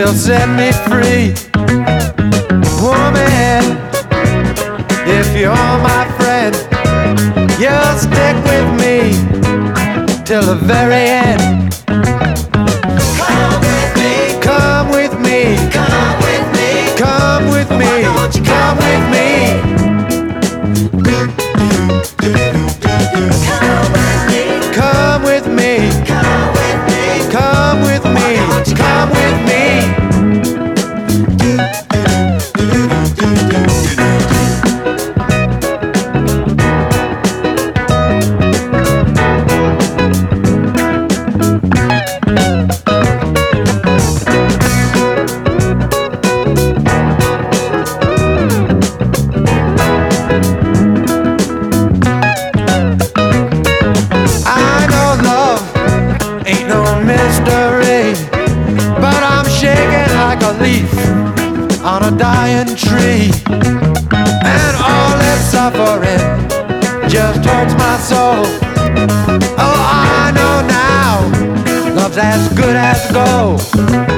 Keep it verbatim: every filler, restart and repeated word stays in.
will set me free. Woman, if you're my friend, you'll stick with me till the very end. Come with me, Come with me, come with me, come with me, why don't you come with me. come with me, Come with me, come with me, come with me, come with me. I know love ain't no mystery, but I'm shaking like a leaf on a dying tree, and all that suffering just hurts my soul. Oh, I know now, love's as good as gold.